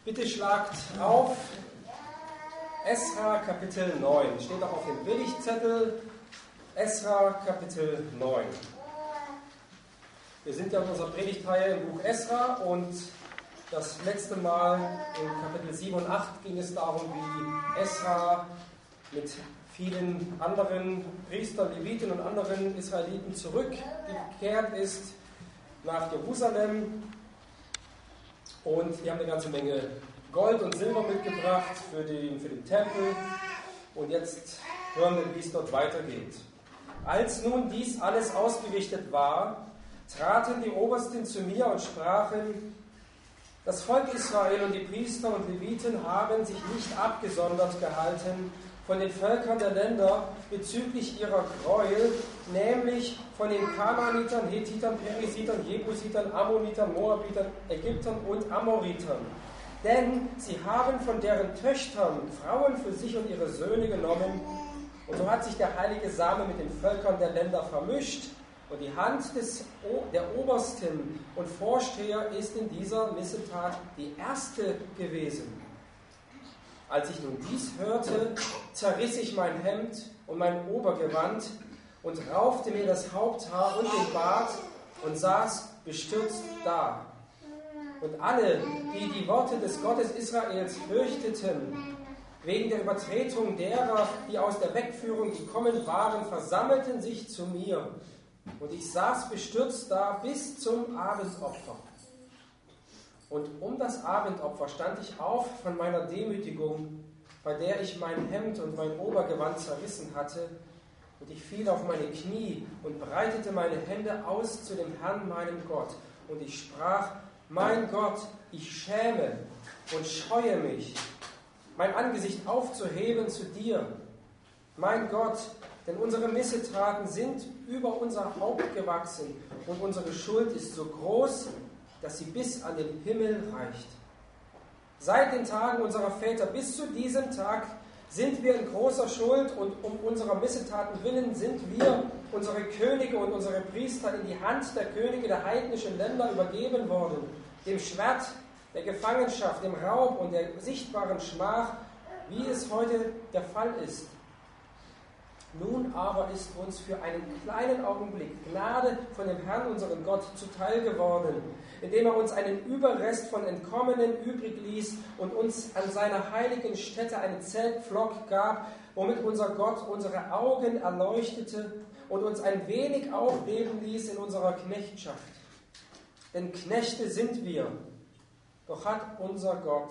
Bitte schlagt auf Esra Kapitel 9. Steht auch auf dem Predigtzettel. Esra Kapitel 9. Wir sind ja in unserer Predigtreihe im Buch Esra und das letzte Mal in Kapitel 7 und 8 ging es darum, wie Esra mit vielen anderen Priestern, Leviten und anderen Israeliten zurückgekehrt ist nach Jerusalem. Und die haben eine ganze Menge Gold und Silber mitgebracht für den Tempel. Und jetzt hören wir, wie es dort weitergeht. Als nun dies alles ausgerichtet war, traten die Obersten zu mir und sprachen: Das Volk Israel und die Priester und Leviten haben sich nicht abgesondert gehalten von den Völkern der Länder bezüglich ihrer Gräuel, nämlich von den Kanaanitern, Hethitern, Perisitern, Jebusitern, Ammonitern, Moabitern, Ägyptern und Amoritern. Denn sie haben von deren Töchtern Frauen für sich und ihre Söhne genommen, und so hat sich der heilige Same mit den Völkern der Länder vermischt, und die Hand der Obersten und Vorsteher ist in dieser Missetat die erste gewesen. Als ich nun dies hörte, zerriss ich mein Hemd und mein Obergewand und raufte mir das Haupthaar und den Bart und saß bestürzt da. Und alle, die die Worte des Gottes Israels fürchteten, wegen der Übertretung derer, die aus der Wegführung gekommen waren, versammelten sich zu mir. Und ich saß bestürzt da bis zum Abendopfer. Und um das Abendopfer stand ich auf von meiner Demütigung, bei der ich mein Hemd und mein Obergewand zerrissen hatte, und ich fiel auf meine Knie und breitete meine Hände aus zu dem Herrn, meinem Gott. Und ich sprach: Mein Gott, ich schäme und scheue mich, mein Angesicht aufzuheben zu dir. Mein Gott, denn unsere Missetaten sind über unser Haupt gewachsen und unsere Schuld ist so groß, dass sie bis an den Himmel reicht. Seit den Tagen unserer Väter bis zu diesem Tag sind wir in großer Schuld, und um unserer Missetaten willen sind wir, unsere Könige und unsere Priester, in die Hand der Könige der heidnischen Länder übergeben worden, dem Schwert, der Gefangenschaft, dem Raub und der sichtbaren Schmach, wie es heute der Fall ist. Nun aber ist uns für einen kleinen Augenblick Gnade von dem Herrn, unserem Gott, zuteil geworden, indem er uns einen Überrest von Entkommenen übrig ließ und uns an seiner heiligen Stätte einen Zeltpflock gab, womit unser Gott unsere Augen erleuchtete und uns ein wenig aufleben ließ in unserer Knechtschaft. Denn Knechte sind wir, doch hat uns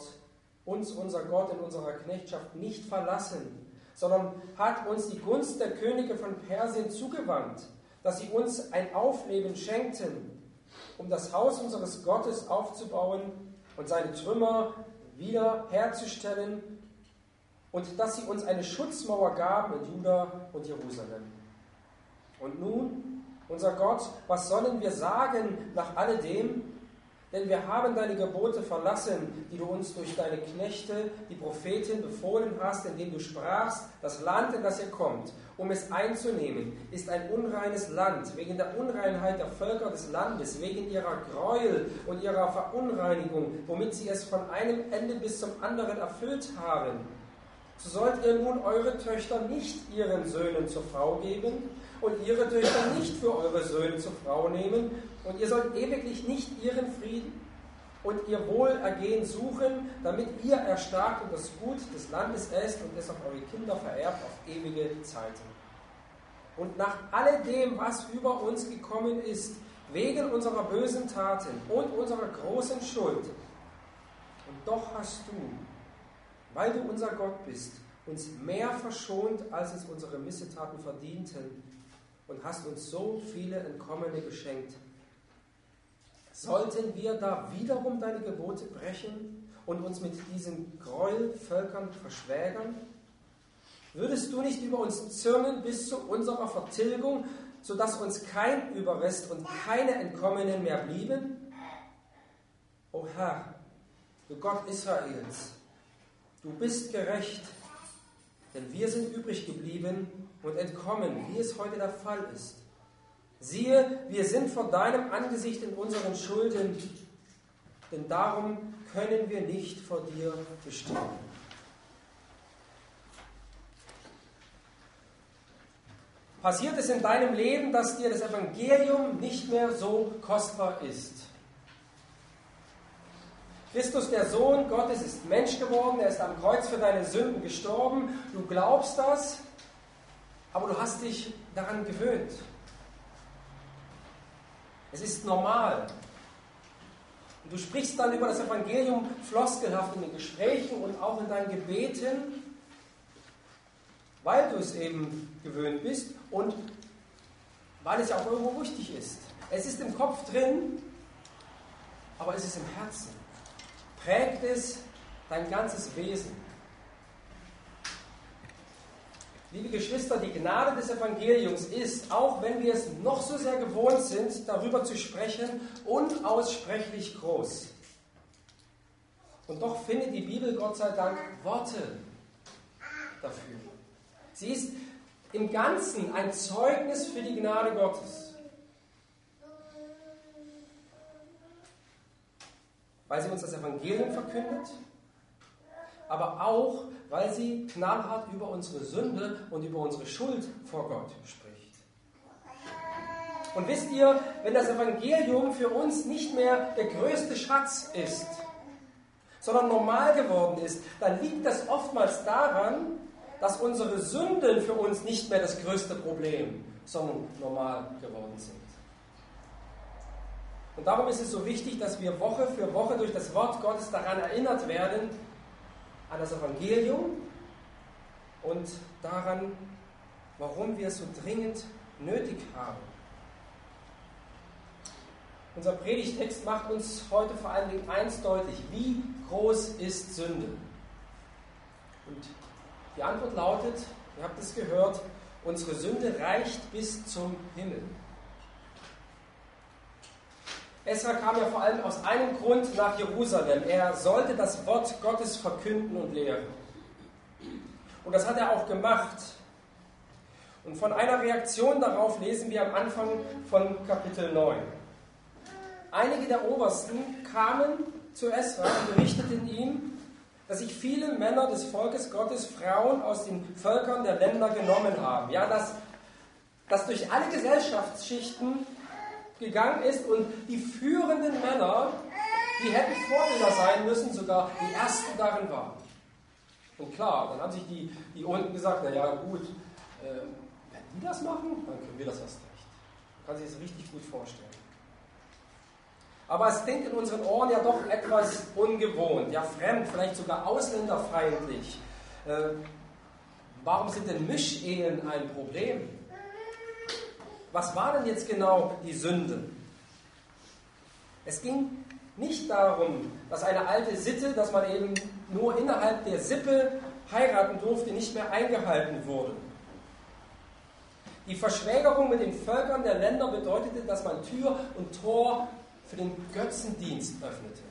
unser Gott in unserer Knechtschaft nicht verlassen, sondern hat uns die Gunst der Könige von Persien zugewandt, dass sie uns ein Aufleben schenkten, um das Haus unseres Gottes aufzubauen und seine Trümmer wieder herzustellen, und dass sie uns eine Schutzmauer gaben in Juda und Jerusalem. Und nun, unser Gott, was sollen wir sagen nach alledem? Denn wir haben deine Gebote verlassen, die du uns durch deine Knechte, die Propheten, befohlen hast, indem du sprachst: Das Land, in das ihr kommt, um es einzunehmen, ist ein unreines Land, wegen der Unreinheit der Völker des Landes, wegen ihrer Gräuel und ihrer Verunreinigung, womit sie es von einem Ende bis zum anderen erfüllt haben. So sollt ihr nun eure Töchter nicht ihren Söhnen zur Frau geben und ihre Töchter nicht für eure Söhne zur Frau nehmen, und ihr sollt ewiglich nicht ihren Frieden und ihr Wohlergehen suchen, damit ihr erstarkt und das Gut des Landes esst und es auf eure Kinder vererbt auf ewige Zeiten. Und nach alledem, was über uns gekommen ist, wegen unserer bösen Taten und unserer großen Schuld, und doch hast du, weil du unser Gott bist, uns mehr verschont, als es unsere Missetaten verdienten, und hast uns so viele Entkommene geschenkt. Sollten wir da wiederum deine Gebote brechen und uns mit diesen Gräuelvölkern verschwägern? Würdest du nicht über uns zürnen bis zu unserer Vertilgung, sodass uns kein Überrest und keine Entkommenen mehr blieben? O Herr, du Gott Israels, du bist gerecht, denn wir sind übrig geblieben und entkommen, wie es heute der Fall ist. Siehe, wir sind vor deinem Angesicht in unseren Schulden, denn darum können wir nicht vor dir bestehen. Passiert es in deinem Leben, dass dir das Evangelium nicht mehr so kostbar ist? Christus, der Sohn Gottes, ist Mensch geworden, er ist am Kreuz für deine Sünden gestorben, du glaubst das, aber du hast dich daran gewöhnt. Es ist normal. Und du sprichst dann über das Evangelium floskelhaft in den Gesprächen und auch in deinen Gebeten, weil du es eben gewöhnt bist und weil es ja auch irgendwo wichtig ist. Es ist im Kopf drin, aber es ist im Herzen. Prägt es dein ganzes Wesen. Liebe Geschwister, die Gnade des Evangeliums ist, auch wenn wir es noch so sehr gewohnt sind, darüber zu sprechen, unaussprechlich groß. Und doch findet die Bibel, Gott sei Dank, Worte dafür. Sie ist im Ganzen ein Zeugnis für die Gnade Gottes. Weil sie uns das Evangelium verkündet, aber auch, weil sie knallhart über unsere Sünde und über unsere Schuld vor Gott spricht. Und wisst ihr, wenn das Evangelium für uns nicht mehr der größte Schatz ist, sondern normal geworden ist, dann liegt das oftmals daran, dass unsere Sünden für uns nicht mehr das größte Problem, sondern normal geworden sind. Und darum ist es so wichtig, dass wir Woche für Woche durch das Wort Gottes daran erinnert werden, an das Evangelium und daran, warum wir es so dringend nötig haben. Unser Predigtext macht uns heute vor allen Dingen eins deutlich: Wie groß ist Sünde? Und die Antwort lautet, ihr habt es gehört, unsere Sünde reicht bis zum Himmel. Esra kam ja vor allem aus einem Grund nach Jerusalem. Er sollte das Wort Gottes verkünden und lehren. Und das hat er auch gemacht. Und von einer Reaktion darauf lesen wir am Anfang von Kapitel 9. Einige der Obersten kamen zu Esra und berichteten ihm, dass sich viele Männer des Volkes Gottes Frauen aus den Völkern der Länder genommen haben. Ja, dass durch alle Gesellschaftsschichten gegangen ist und die führenden Männer, die hätten Vorbilder sein müssen, sogar die ersten darin waren. Und klar, dann haben sich die unten gesagt, na ja gut, wenn die das machen, dann können wir das erst recht. Man kann sich das richtig gut vorstellen. Aber es klingt in unseren Ohren ja doch etwas ungewohnt, ja fremd, vielleicht sogar ausländerfeindlich. Warum sind denn Mischehen ein Problem? Was war denn jetzt genau die Sünde? Es ging nicht darum, dass eine alte Sitte, dass man eben nur innerhalb der Sippe heiraten durfte, nicht mehr eingehalten wurde. Die Verschwägerung mit den Völkern der Länder bedeutete, dass man Tür und Tor für den Götzendienst öffnete.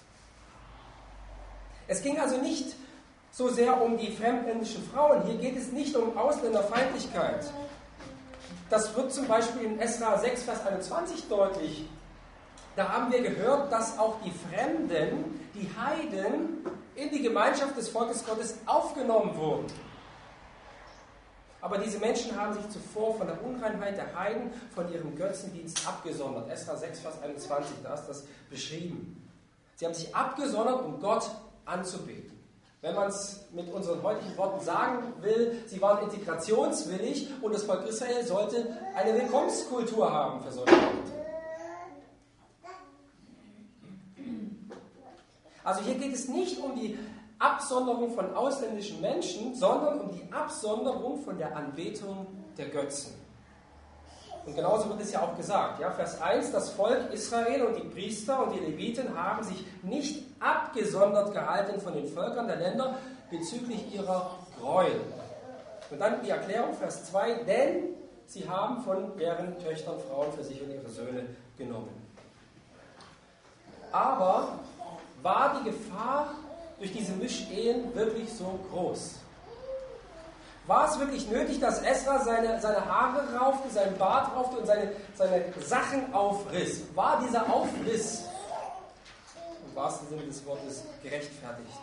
Es ging also nicht so sehr um die fremdländischen Frauen. Hier geht es nicht um Ausländerfeindlichkeit. Das wird zum Beispiel in Esra 6, Vers 21 deutlich. Da haben wir gehört, dass auch die Fremden, die Heiden, in die Gemeinschaft des Volkes Gottes aufgenommen wurden. Aber diese Menschen haben sich zuvor von der Unreinheit der Heiden, von ihrem Götzendienst abgesondert. Esra 6, Vers 21, da ist das beschrieben. Sie haben sich abgesondert, um Gott anzubeten. Wenn man es mit unseren heutigen Worten sagen will, sie waren integrationswillig und das Volk Israel sollte eine Willkommenskultur haben für solche Leute. Also hier geht es nicht um die Absonderung von ausländischen Menschen, sondern um die Absonderung von der Anbetung der Götzen. Und genauso wird es ja auch gesagt. Ja, Vers 1, das Volk Israel und die Priester und die Leviten haben sich nicht abgesondert gehalten von den Völkern der Länder bezüglich ihrer Gräuel. Und dann die Erklärung, Vers 2, denn sie haben von deren Töchtern Frauen für sich und ihre Söhne genommen. Aber war die Gefahr durch diese Mischehen wirklich so groß? War es wirklich nötig, dass Esra seine Haare raufte, seinen Bart raufte und seine Sachen aufriss? War dieser Aufriss im wahrsten Sinne des Wortes gerechtfertigt.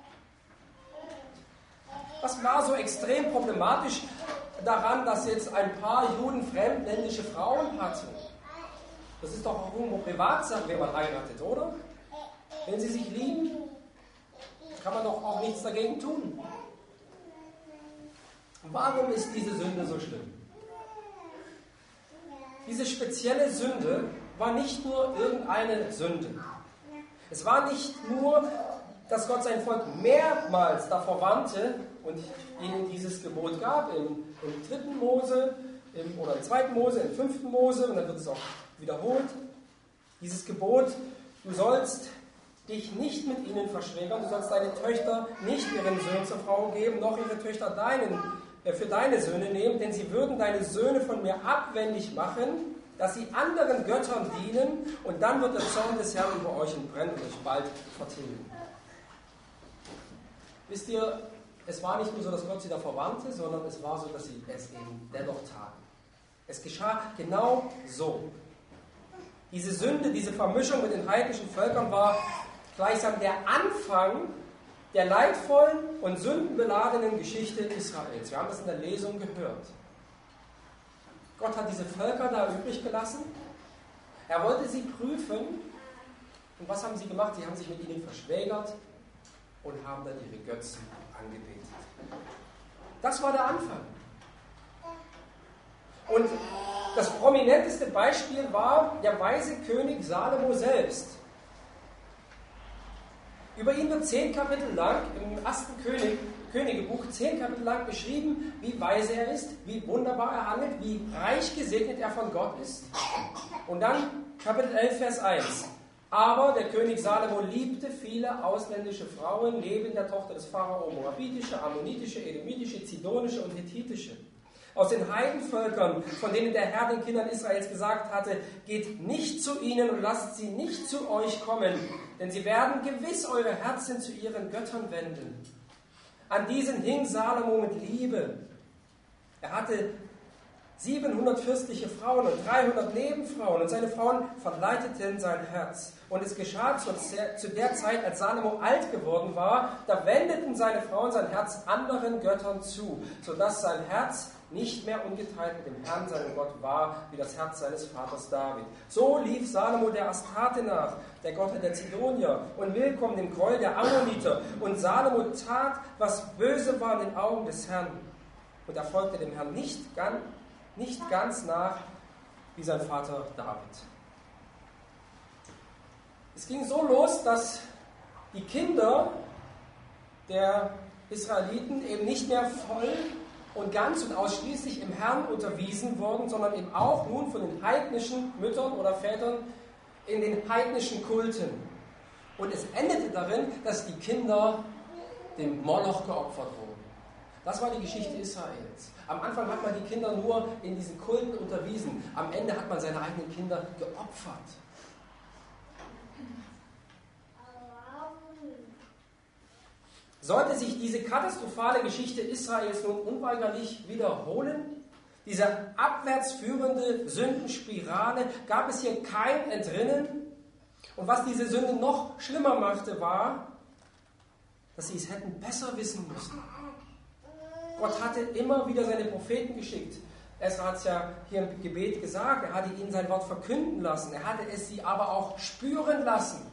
Was war so extrem problematisch daran, dass jetzt ein paar Juden fremdländische Frauen hatten? Das ist doch auch irgendwo Privatsache, wenn man heiratet, oder? Wenn sie sich lieben, kann man doch auch nichts dagegen tun. Warum ist diese Sünde so schlimm? Diese spezielle Sünde war nicht nur irgendeine Sünde. Es war nicht nur, dass Gott sein Volk mehrmals davor warnte und ihnen dieses Gebot gab, im 3. Mose oder im 2. Mose, im 5. Mose, und dann wird es auch wiederholt. Dieses Gebot, du sollst dich nicht mit ihnen verschwägern, du sollst deine Töchter nicht ihren Söhnen zur Frau geben, noch ihre Töchter für deine Söhne nehmen, denn sie würden deine Söhne von mir abwendig machen, dass sie anderen Göttern dienen, und dann wird der Zorn des Herrn über euch entbrennen und euch bald vertilgen. Wisst ihr, es war nicht nur so, dass Gott sie davor warnte, sondern es war so, dass sie es eben dennoch taten. Es geschah genau so. Diese Sünde, diese Vermischung mit den heidnischen Völkern war gleichsam der Anfang der leidvollen und sündenbeladenen Geschichte Israels. Wir haben das in der Lesung gehört. Gott hat diese Völker da übrig gelassen. Er wollte sie prüfen. Und was haben sie gemacht? Sie haben sich mit ihnen verschwägert und haben dann ihre Götzen angebetet. Das war der Anfang. Und das prominenteste Beispiel war der weise König Salomo selbst. Über ihn wird 10 Kapitel lang im 1. Königebuch 10 Kapitel lang beschrieben, wie weise er ist, wie wunderbar er handelt, wie reich gesegnet er von Gott ist. Und dann Kapitel 11, Vers 1. Aber der König Salomo liebte viele ausländische Frauen, neben der Tochter des Pharao moabitische, ammonitische, edomitische, zidonische und hethitische. Aus den Heidenvölkern, von denen der Herr den Kindern Israels gesagt hatte, geht nicht zu ihnen und lasst sie nicht zu euch kommen, denn sie werden gewiss eure Herzen zu ihren Göttern wenden. An diesen hing Salomo mit Liebe. Er hatte 700 fürstliche Frauen und 300 Nebenfrauen, und seine Frauen verleiteten sein Herz. Und es geschah zu der Zeit, als Salomo alt geworden war, da wendeten seine Frauen sein Herz anderen Göttern zu, sodass sein Herz nicht mehr ungeteilt mit dem Herrn, seinem Gott, war, wie das Herz seines Vaters David. So lief Salomo der Astarte nach, der Gottheit der Zidonier, und willkommen dem Gräuel der Ammoniter. Und Salomo tat, was böse war in den Augen des Herrn. Und er folgte dem Herrn nicht ganz nach, wie sein Vater David. Es ging so los, dass die Kinder der Israeliten eben nicht mehr voll und ganz und ausschließlich im Herrn unterwiesen wurden, sondern eben auch nun von den heidnischen Müttern oder Vätern in den heidnischen Kulten. Und es endete darin, dass die Kinder dem Moloch geopfert wurden. Das war die Geschichte Israels. Am Anfang hat man die Kinder nur in diesen Kulten unterwiesen. Am Ende hat man seine eigenen Kinder geopfert. Sollte sich diese katastrophale Geschichte Israels nun unweigerlich wiederholen, diese abwärts führende Sündenspirale, gab es hier kein Entrinnen. Und was diese Sünde noch schlimmer machte, war, dass sie es hätten besser wissen müssen. Gott hatte immer wieder seine Propheten geschickt. Esra hat es ja hier im Gebet gesagt, er hatte ihnen sein Wort verkünden lassen, er hatte es sie aber auch spüren lassen.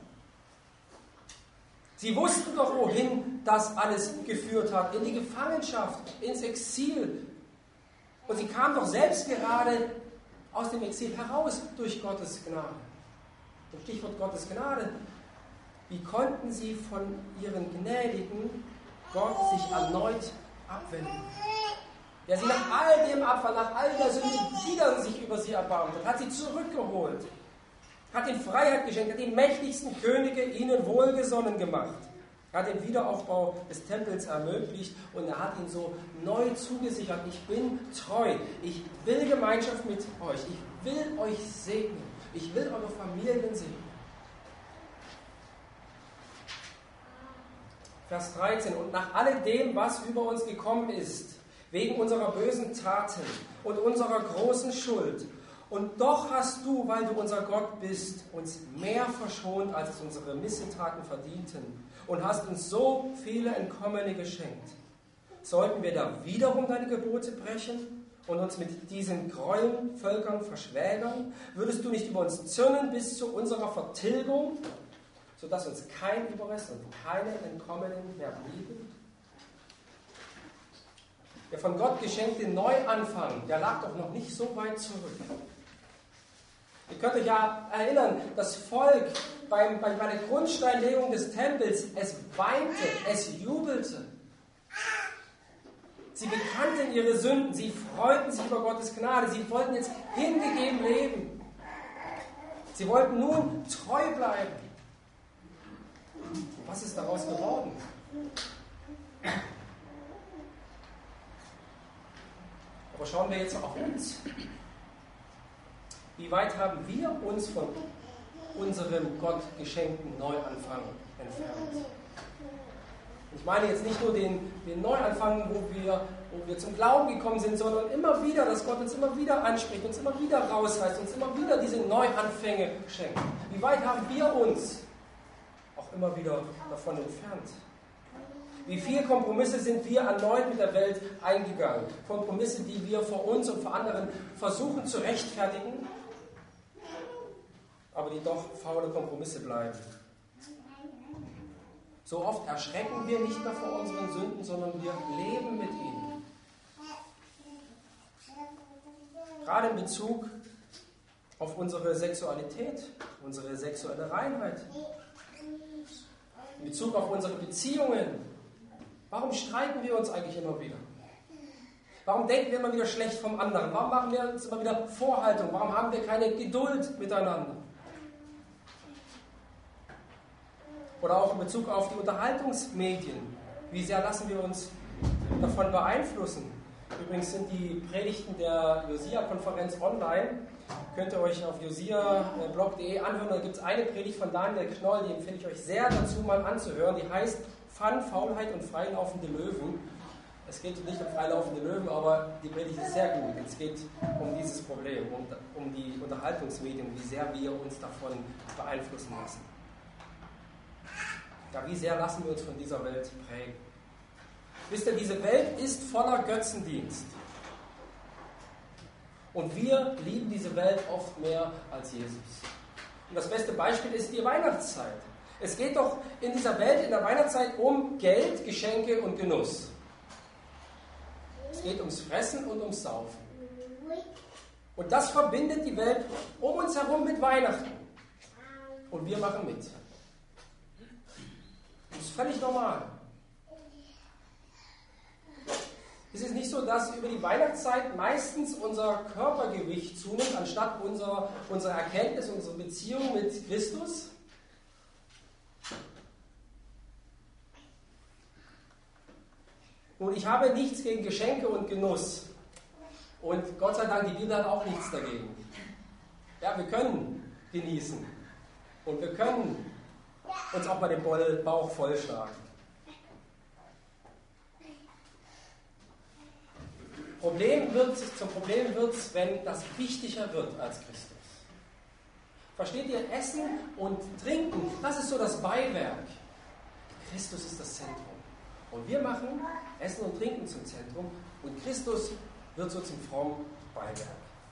Sie wussten doch, wohin das alles geführt hat, in die Gefangenschaft, ins Exil. Und sie kamen doch selbst gerade aus dem Exil heraus durch Gottes Gnade. Und Stichwort Gottes Gnade. Wie konnten sie von ihren gnädigen Gott sich erneut abwenden? Der sie nach all dem Abfall, nach all der Sünde wieder sich über sie erbarmt hat sie zurückgeholt, hat ihnen Freiheit geschenkt, hat die mächtigsten Könige ihnen wohlgesonnen gemacht, hat den Wiederaufbau des Tempels ermöglicht und er hat ihnen so neu zugesichert, ich bin treu, ich will Gemeinschaft mit euch, ich will euch segnen, ich will eure Familien segnen. Vers 13, und nach alledem, was über uns gekommen ist, wegen unserer bösen Taten und unserer großen Schuld Und doch hast du, weil du unser Gott bist, uns mehr verschont, als es unsere Missetaten verdienten, und hast uns so viele Entkommene geschenkt. Sollten wir da wiederum deine Gebote brechen und uns mit diesen Gräueln Völkern verschwägern? Würdest du nicht über uns zürnen bis zu unserer Vertilgung, sodass uns kein Überrest und keine Entkommenen mehr blieben? Der von Gott geschenkte Neuanfang, der lag doch noch nicht so weit zurück. Ihr könnt euch ja erinnern, das Volk bei der Grundsteinlegung des Tempels, es weinte, es jubelte. Sie bekannten ihre Sünden, sie freuten sich über Gottes Gnade, sie wollten jetzt hingegeben leben. Sie wollten nun treu bleiben. Was ist daraus geworden? Aber schauen wir jetzt auf uns. Wie weit haben wir uns von unserem Gott geschenkten Neuanfang entfernt? Ich meine jetzt nicht nur den Neuanfang, wo wir zum Glauben gekommen sind, sondern immer wieder, dass Gott uns immer wieder anspricht, uns immer wieder rausreißt, uns immer wieder diese Neuanfänge schenkt. Wie weit haben wir uns auch immer wieder davon entfernt? Wie viele Kompromisse sind wir erneut mit der Welt eingegangen? Kompromisse, die wir vor uns und vor anderen versuchen zu rechtfertigen, aber die doch faule Kompromisse bleiben. So oft erschrecken wir nicht mehr vor unseren Sünden, sondern wir leben mit ihnen. Gerade in Bezug auf unsere Sexualität, unsere sexuelle Reinheit, in Bezug auf unsere Beziehungen. Warum streiten wir uns eigentlich immer wieder? Warum denken wir immer wieder schlecht vom anderen? Warum machen wir uns immer wieder Vorhaltung? Warum haben wir keine Geduld miteinander? Oder auch in Bezug auf die Unterhaltungsmedien. Wie sehr lassen wir uns davon beeinflussen? Übrigens sind die Predigten der Josia-Konferenz online. Könnt ihr euch auf josiablog.de anhören. Da gibt es eine Predigt von Daniel Knoll, die empfehle ich euch sehr dazu mal anzuhören. Die heißt Fun, Faulheit und freilaufende Löwen. Es geht nicht um freilaufende Löwen, aber die Predigt ist sehr gut. Es geht um dieses Problem, um die Unterhaltungsmedien, wie sehr wir uns davon beeinflussen lassen. Ja, wie sehr lassen wir uns von dieser Welt prägen? Wisst ihr, diese Welt ist voller Götzendienst. Und wir lieben diese Welt oft mehr als Jesus. Und das beste Beispiel ist die Weihnachtszeit. Es geht doch in dieser Welt, in der Weihnachtszeit, um Geld, Geschenke und Genuss. Es geht ums Fressen und ums Saufen. Und das verbindet die Welt um uns herum mit Weihnachten. Und wir machen mit. Das ist völlig normal. Es ist nicht so, dass über die Weihnachtszeit meistens unser Körpergewicht zunimmt, anstatt unsere Erkenntnis, unsere Beziehung mit Christus. Und ich habe nichts gegen Geschenke und Genuss. Und Gott sei Dank, die Bibel hat auch nichts dagegen. Ja, wir können genießen. Und wir können uns auch mal den Bauch vollschlagen. Zum Problem wird es, wenn das wichtiger wird als Christus. Versteht ihr? Essen und Trinken, das ist so das Beiwerk. Christus ist das Zentrum. Und wir machen Essen und Trinken zum Zentrum und Christus wird so zum frommen Beiwerk.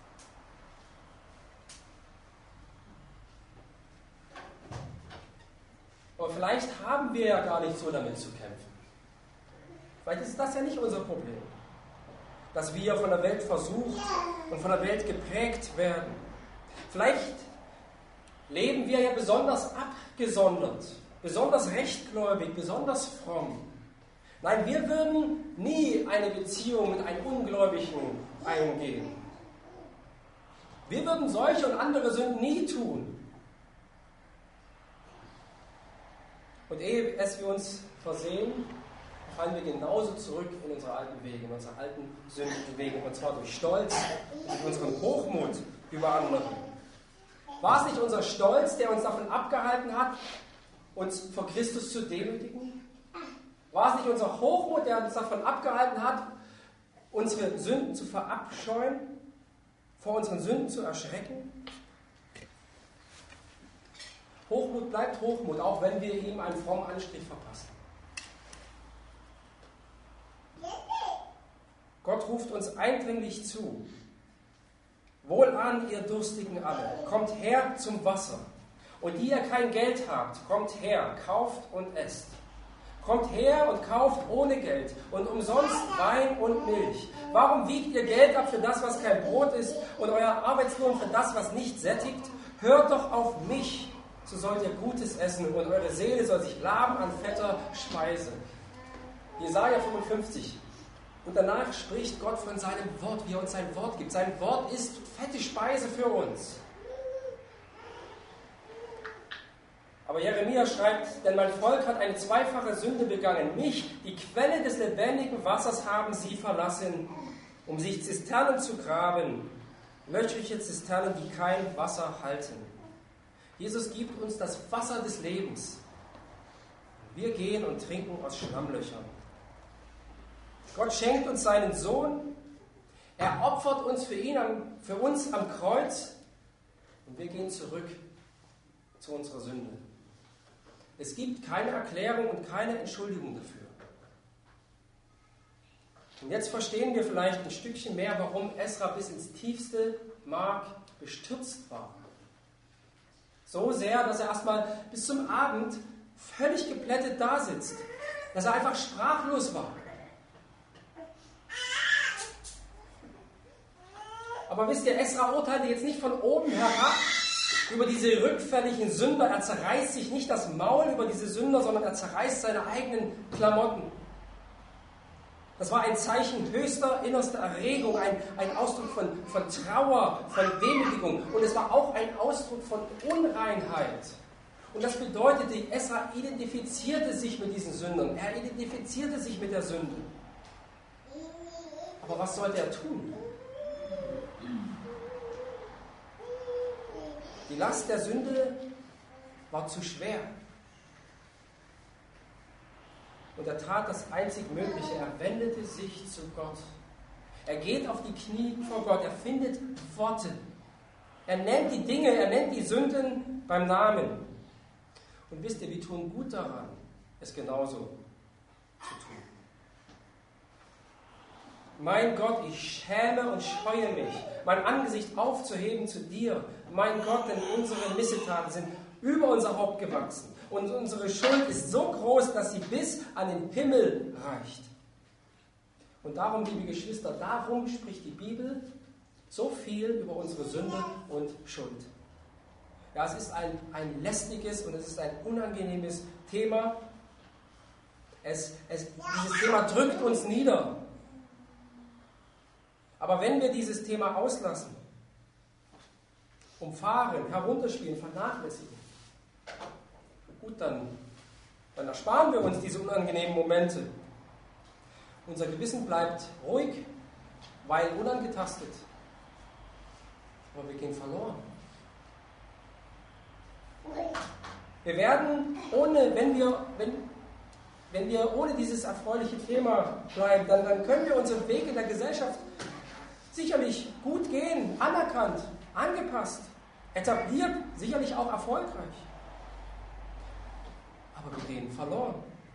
Aber vielleicht haben wir ja gar nicht so damit zu kämpfen. Vielleicht ist das ja nicht unser Problem. Dass wir von der Welt versucht und von der Welt geprägt werden. Vielleicht leben wir ja besonders abgesondert, besonders rechtgläubig, besonders fromm. Nein, wir würden nie eine Beziehung mit einem Ungläubigen eingehen. Wir würden solche und andere Sünden nie tun. Und ehe es wir uns versehen, fallen wir genauso zurück in unsere alten Wege, in unsere alten Sündenwege, und zwar durch Stolz und durch unseren Hochmut über andere. War es nicht unser Stolz, der uns davon abgehalten hat, uns vor Christus zu demütigen? War es nicht unser Hochmut, der uns davon abgehalten hat, unsere Sünden zu verabscheuen? vor unseren Sünden zu erschrecken? Hochmut bleibt Hochmut, auch wenn wir ihm einen frommen Anstrich verpassen. Gott ruft uns eindringlich zu. Wohlan, ihr Durstigen alle, kommt her zum Wasser. Und die ihr kein Geld habt, kommt her, kauft und esst. Kommt her und kauft ohne Geld und umsonst Wein und Milch. Warum wiegt ihr Geld ab für das, was kein Brot ist, und euer Arbeitslohn für das, was nicht sättigt? Hört doch auf mich, so sollt ihr Gutes essen, und eure Seele soll sich laben an fetter Speise. Jesaja 55. Und danach spricht Gott von seinem Wort, wie er uns sein Wort gibt. Sein Wort ist fette Speise für uns. Aber Jeremia schreibt, denn mein Volk hat eine zweifache Sünde begangen. Mich, die Quelle des lebendigen Wassers, haben sie verlassen, um sich Zisternen zu graben. Löchrige Zisternen, die kein Wasser halten. Jesus gibt uns das Wasser des Lebens. Wir gehen und trinken aus Schlammlöchern. Gott schenkt uns seinen Sohn. Er opfert uns für uns am Kreuz. Und wir gehen zurück zu unserer Sünde. Es gibt keine Erklärung und keine Entschuldigung dafür. Und jetzt verstehen wir vielleicht ein Stückchen mehr, warum Esra bis ins tiefste Mark bestürzt war. So sehr, dass er erstmal bis zum Abend völlig geplättet dasitzt. Dass er einfach sprachlos war. Aber wisst ihr, Esra urteilte jetzt nicht von oben herab über diese rückfälligen Sünder. Er zerreißt sich nicht das Maul über diese Sünder, sondern er zerreißt seine eigenen Klamotten. Das war ein Zeichen höchster innerster Erregung, ein Ausdruck von Trauer, von Wehmütigung. Und es war auch ein Ausdruck von Unreinheit. Und das bedeutete, Esra identifizierte sich mit diesen Sündern. Er identifizierte sich mit der Sünde. Aber was sollte er tun? Die Last der Sünde war zu schwer. Und er tat das einzig Mögliche. Er wendete sich zu Gott. Er geht auf die Knie vor Gott. Er findet Worte. Er nennt die Dinge, er nennt die Sünden beim Namen. Und wisst ihr, wir tun gut daran, es genauso zu tun. Mein Gott, ich schäme und scheue mich, mein Angesicht aufzuheben zu dir. Mein Gott, denn unsere Missetaten sind über unser Haupt gewachsen. Und unsere Schuld ist so groß, dass sie bis an den Himmel reicht. Und darum, liebe Geschwister, darum spricht die Bibel so viel über unsere Sünde und Schuld. Ja, es ist ein lästiges und es ist ein unangenehmes Thema. Dieses Thema drückt uns nieder. Aber wenn wir dieses Thema auslassen, umfahren, herunterspielen, vernachlässigen, gut, dann ersparen wir uns diese unangenehmen Momente. Unser Gewissen bleibt ruhig, weil unangetastet. Aber wir gehen verloren. Wir werden, wenn wir ohne dieses erfreuliche Thema bleiben, dann können wir unseren Weg in der Gesellschaft sicherlich gut gehen, anerkannt, angepasst, etabliert, sicherlich auch erfolgreich. Aber wir gehen verloren.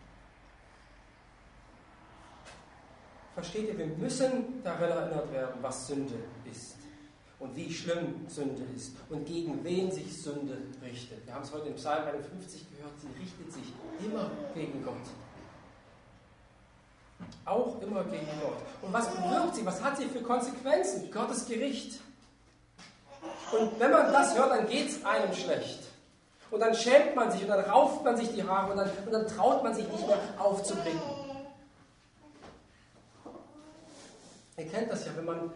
Versteht ihr, wir müssen daran erinnert werden, was Sünde ist und wie schlimm Sünde ist und gegen wen sich Sünde richtet. Wir haben es heute im Psalm 51 gehört, sie richtet sich immer gegen Gott. Auch immer gegen Gott. Und was bewirkt sie? Was hat sie für Konsequenzen? Gottes Gericht. Und wenn man das hört, dann geht es einem schlecht. Und dann schämt man sich und dann rauft man sich die Haare und dann traut man sich nicht mehr aufzublicken. Ihr kennt das ja,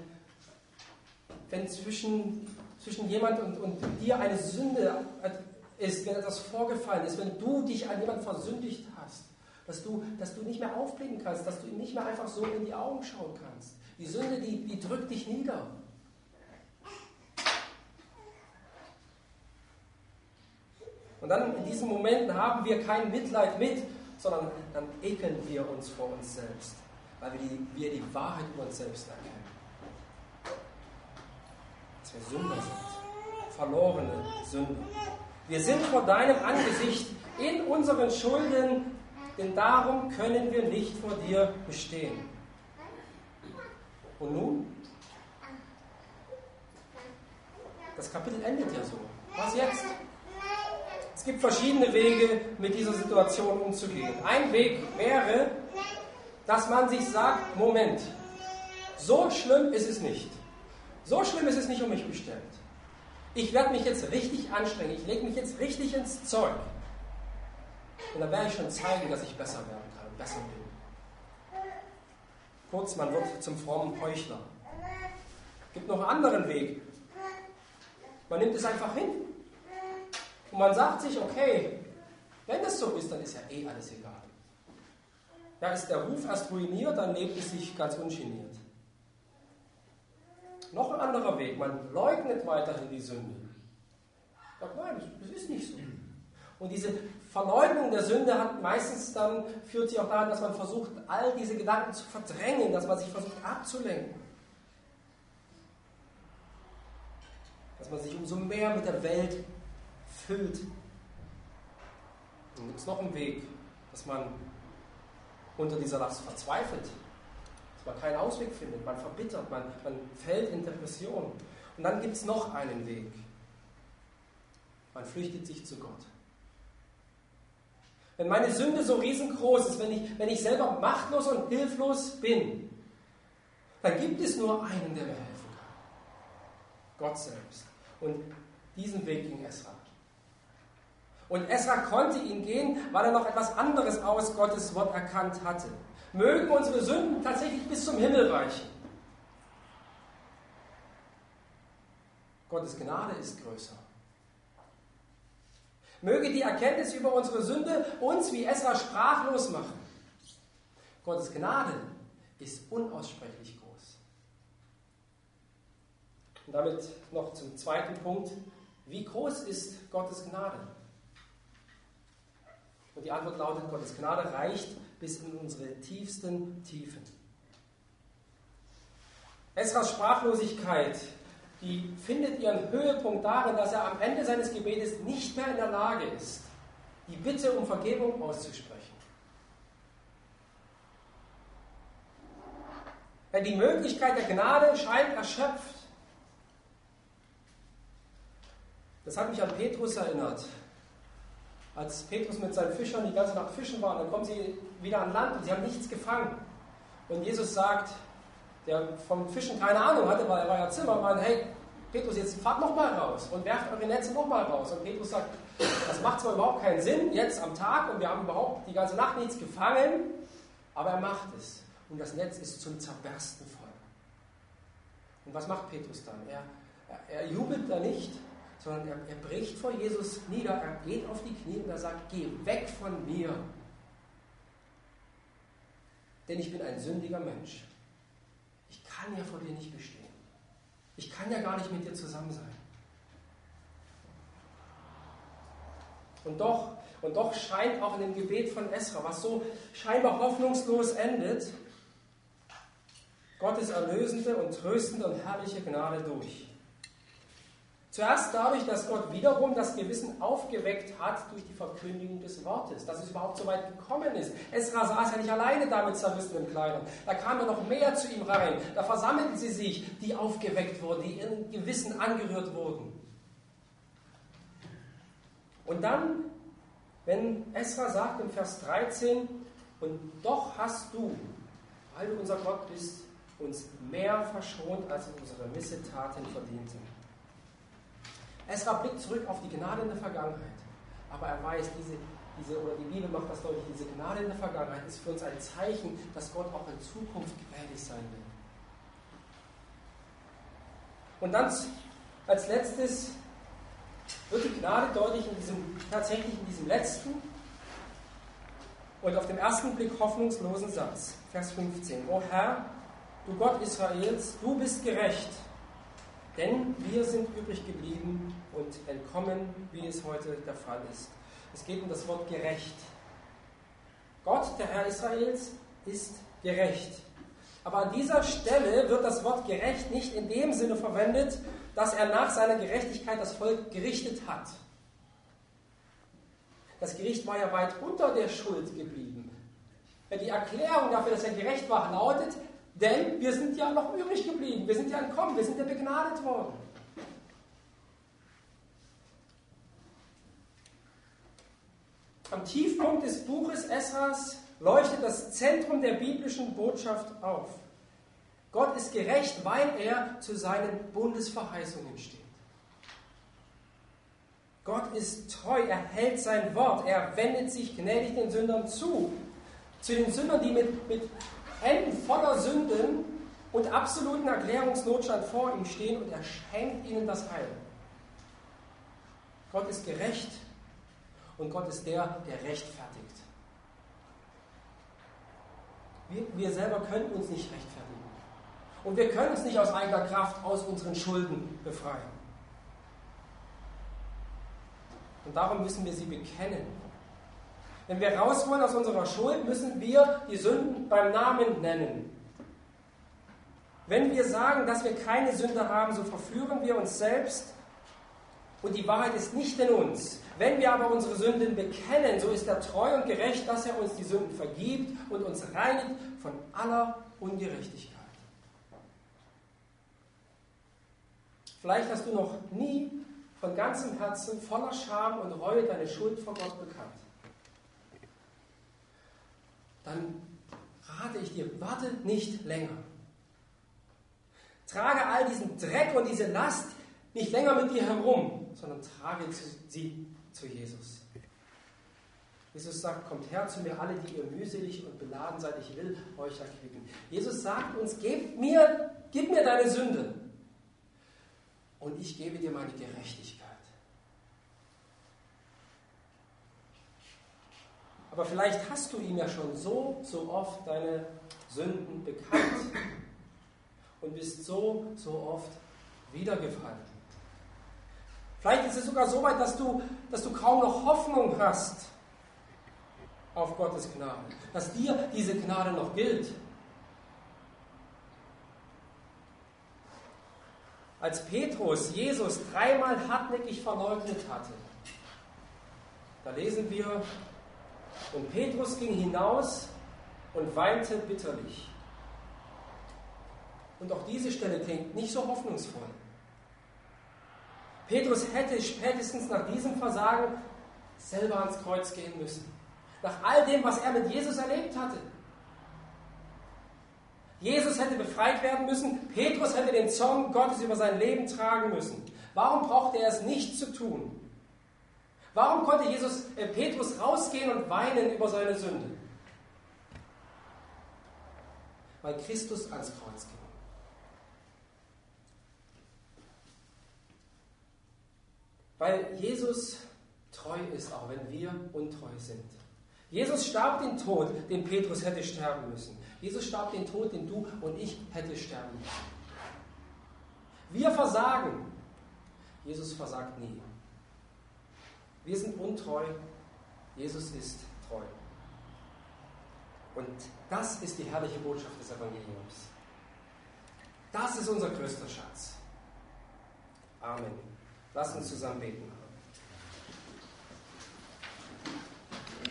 wenn zwischen jemand und dir eine Sünde ist, wenn etwas vorgefallen ist, wenn du dich an jemanden versündigt hast, dass du nicht mehr aufblicken kannst, dass du ihm nicht mehr einfach so in die Augen schauen kannst. Die Sünde, die drückt dich nieder. Und dann in diesen Momenten haben wir kein Mitleid mit, sondern dann ekeln wir uns vor uns selbst, weil wir die Wahrheit über uns selbst erkennen. dass wir Sünder sind, verlorene Sünder. Wir sind vor deinem Angesicht in unseren Schulden, denn darum können wir nicht vor dir bestehen. Und nun? Das Kapitel endet ja so. Was jetzt? Es gibt verschiedene Wege, mit dieser Situation umzugehen. Ein Weg wäre, dass man sich sagt, Moment, so schlimm ist es nicht. So schlimm ist es nicht um mich bestellt. Ich werde mich jetzt richtig anstrengen, ich lege mich jetzt richtig ins Zeug. Und dann werde ich schon zeigen, dass ich besser werden kann, besser bin. Kurz, man wird zum frommen Heuchler. Es gibt noch einen anderen Weg. Man nimmt es einfach hin. Und man sagt sich, okay, wenn das so ist, dann ist ja eh alles egal. Ja, ist der Ruf erst ruiniert, dann lebt es sich ganz ungeniert. Noch ein anderer Weg, man leugnet weiterhin die Sünde. Sagt, nein, das ist nicht so. Und diese Verleugnung der Sünde führt sie auch daran, dass man versucht, all diese Gedanken zu verdrängen, dass man sich versucht abzulenken. Dass man sich umso mehr mit der Welt füllt. Dann gibt es noch einen Weg, dass man unter dieser Last verzweifelt, dass man keinen Ausweg findet, man verbittert, man fällt in Depression. Und dann gibt es noch einen Weg. Man flüchtet sich zu Gott. Wenn meine Sünde so riesengroß ist, wenn ich selber machtlos und hilflos bin, dann gibt es nur einen, der mir helfen kann. Gott selbst. Und diesen Weg ging Esra. Und Esra konnte ihn gehen, weil er noch etwas anderes aus Gottes Wort erkannt hatte. Mögen unsere Sünden tatsächlich bis zum Himmel reichen. Gottes Gnade ist größer. Möge die Erkenntnis über unsere Sünde uns wie Esra sprachlos machen. Gottes Gnade ist unaussprechlich groß. Und damit noch zum zweiten Punkt. Wie groß ist Gottes Gnade? Und die Antwort lautet, Gottes Gnade reicht bis in unsere tiefsten Tiefen. Esras Sprachlosigkeit, die findet ihren Höhepunkt darin, dass er am Ende seines Gebetes nicht mehr in der Lage ist, die Bitte um Vergebung auszusprechen. Denn die Möglichkeit der Gnade scheint erschöpft. Das hat mich an Petrus erinnert. Als Petrus mit seinen Fischern die ganze Nacht fischen war, dann kommen sie wieder an Land und sie haben nichts gefangen. Und Jesus sagt, der vom Fischen keine Ahnung hatte, weil er war ja Zimmermann, hey, Petrus, jetzt fahrt nochmal raus und werft eure Netze nochmal raus. Und Petrus sagt, das macht zwar überhaupt keinen Sinn, jetzt am Tag, und wir haben überhaupt die ganze Nacht nichts gefangen, aber er macht es. Und das Netz ist zum Zerbersten voll. Und was macht Petrus dann? Er jubelt da nicht, sondern er bricht vor Jesus nieder, er geht auf die Knie und er sagt, geh weg von mir, denn ich bin ein sündiger Mensch. Ich kann ja vor dir nicht bestehen. Ich kann ja gar nicht mit dir zusammen sein. Und doch scheint auch in dem Gebet von Esra, was so scheinbar hoffnungslos endet, Gottes erlösende und tröstende und herrliche Gnade durch. Zuerst dadurch, dass Gott wiederum das Gewissen aufgeweckt hat durch die Verkündigung des Wortes, dass es überhaupt so weit gekommen ist. Esra saß ja nicht alleine da mit zerrissenen Kleidern. Da kamen noch mehr zu ihm rein. Da versammelten sie sich, die aufgeweckt wurden, die in Gewissen angerührt wurden. Und dann, wenn Esra sagt im Vers 13, und doch hast du, weil du unser Gott bist, uns mehr verschont, als unsere Missetaten verdienten. Esra blickt zurück auf die Gnade in der Vergangenheit, aber er weiß, die Bibel macht das deutlich, diese Gnade in der Vergangenheit ist für uns ein Zeichen, dass Gott auch in Zukunft gnädig sein will. Und dann als letztes wird die Gnade deutlich tatsächlich in diesem letzten und auf den ersten Blick hoffnungslosen Satz, Vers 15. O Herr, du Gott Israels, du bist gerecht, denn wir sind übrig geblieben und entkommen, wie es heute der Fall ist. Es geht um das Wort gerecht. Gott, der Herr Israels, ist gerecht. Aber an dieser Stelle wird das Wort gerecht nicht in dem Sinne verwendet, dass er nach seiner Gerechtigkeit das Volk gerichtet hat. Das Gericht war ja weit unter der Schuld geblieben. Die Erklärung dafür, dass er gerecht war, lautet, denn wir sind ja noch übrig geblieben, wir sind ja entkommen, wir sind ja begnadet worden. Am Tiefpunkt des Buches Esras leuchtet das Zentrum der biblischen Botschaft auf. Gott ist gerecht, weil er zu seinen Bundesverheißungen steht. Gott ist treu, er hält sein Wort, er wendet sich gnädig den Sündern zu den Sündern, die mit Händen voller Sünden und absoluten Erklärungsnotstand vor ihm stehen, und er schenkt ihnen das Heil. Gott ist gerecht und Gott ist der rechtfertigt. Wir selber können uns nicht rechtfertigen. Und wir können uns nicht aus eigener Kraft aus unseren Schulden befreien. Und darum müssen wir sie bekennen. Wenn wir raus wollen aus unserer Schuld, müssen wir die Sünden beim Namen nennen. Wenn wir sagen, dass wir keine Sünde haben, so verführen wir uns selbst und die Wahrheit ist nicht in uns. Wenn wir aber unsere Sünden bekennen, so ist er treu und gerecht, dass er uns die Sünden vergibt und uns reinigt von aller Ungerechtigkeit. Vielleicht hast du noch nie von ganzem Herzen, voller Scham und Reue deine Schuld vor Gott bekannt. Dann rate ich dir, warte nicht länger. Trage all diesen Dreck und diese Last nicht länger mit dir herum, sondern trage sie zu Jesus. Jesus sagt, kommt her zu mir alle, die ihr mühselig und beladen seid, ich will euch erquicken. Jesus sagt uns, gib mir deine Sünde und ich gebe dir meine Gerechtigkeit. Aber vielleicht hast du ihm ja schon so oft deine Sünden bekannt und bist so oft wiedergefallen. Vielleicht ist es sogar so weit, dass du kaum noch Hoffnung hast auf Gottes Gnade, dass dir diese Gnade noch gilt. Als Petrus Jesus 3-mal hartnäckig verleugnet hatte, da lesen wir, und Petrus ging hinaus und weinte bitterlich. Und auch diese Stelle klingt nicht so hoffnungsvoll. Petrus hätte spätestens nach diesem Versagen selber ans Kreuz gehen müssen. Nach all dem, was er mit Jesus erlebt hatte. Jesus hätte befreit werden müssen, Petrus hätte den Zorn Gottes über sein Leben tragen müssen. Warum brauchte er es nicht zu tun? Warum konnte Petrus rausgehen und weinen über seine Sünde? Weil Christus ans Kreuz ging. Weil Jesus treu ist, auch wenn wir untreu sind. Jesus starb den Tod, den Petrus hätte sterben müssen. Jesus starb den Tod, den du und ich hätte sterben müssen. Wir versagen. Jesus versagt nie. Wir sind untreu. Jesus ist treu. Und das ist die herrliche Botschaft des Evangeliums. Das ist unser größter Schatz. Amen. Lasst uns zusammen beten.